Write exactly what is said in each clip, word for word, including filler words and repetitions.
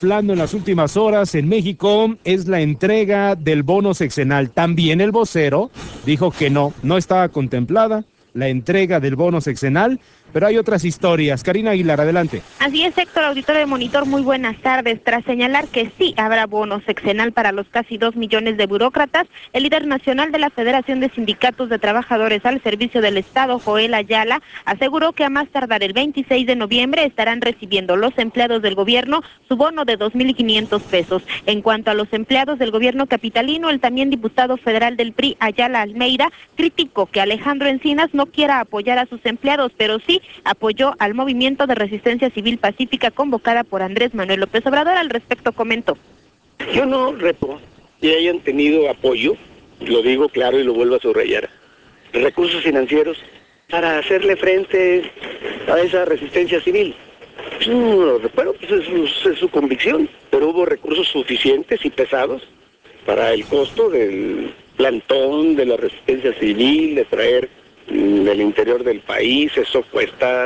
Hablando en las últimas horas en México es la entrega del bono sexenal. También el vocero dijo que no, no estaba contemplada la entrega del bono sexenal, pero hay otras historias. Karina Aguilar, adelante. Así es, Héctor, auditorio de Monitor, muy buenas tardes. Tras señalar que sí habrá bono sexenal para los casi dos millones de burócratas, el líder nacional de la Federación de Sindicatos de Trabajadores al Servicio del Estado, Joel Ayala, aseguró que a más tardar el veintiséis de noviembre estarán recibiendo los empleados del gobierno su bono de dos mil quinientos pesos. En cuanto a los empleados del gobierno capitalino, el también diputado federal del P R I, Ayala Almeida, criticó que Alejandro Encinas no quiera apoyar a sus empleados, pero sí apoyó al movimiento de resistencia civil pacífica convocada por Andrés Manuel López Obrador. Al respecto comentó: yo no reto que hayan tenido apoyo, lo digo claro y lo vuelvo a subrayar, recursos financieros para hacerle frente a esa resistencia civil. No lo reparo, pues es su, es su convicción, pero hubo recursos suficientes y pesados para el costo del plantón, de la resistencia civil, de traer del interior del país. Eso cuesta,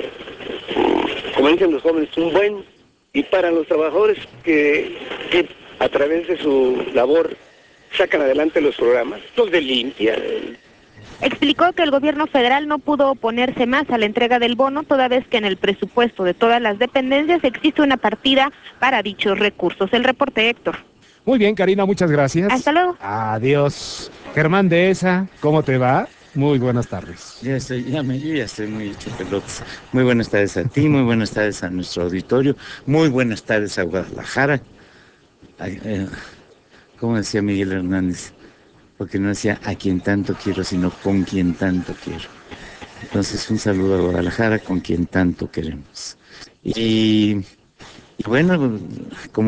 como dicen los jóvenes, un buen, y para los trabajadores que, que a través de su labor sacan adelante los programas, los de limpia. Explicó que el gobierno federal no pudo oponerse más a la entrega del bono, toda vez que en el presupuesto de todas las dependencias existe una partida para dichos recursos. El reporte, Héctor. Muy bien, Karina, muchas gracias. Hasta luego. Adiós. Germán Dehesa, ¿cómo te va? Muy buenas tardes. Ya estoy, ya me, yo ya estoy muy hecho pelotas. Muy buenas tardes a ti, muy buenas tardes a nuestro auditorio, muy buenas tardes a Guadalajara. Ay, eh, como decía Miguel Hernández, porque no decía a quien tanto quiero, sino con quien tanto quiero. Entonces, un saludo a Guadalajara, con quien tanto queremos. Y, y bueno, como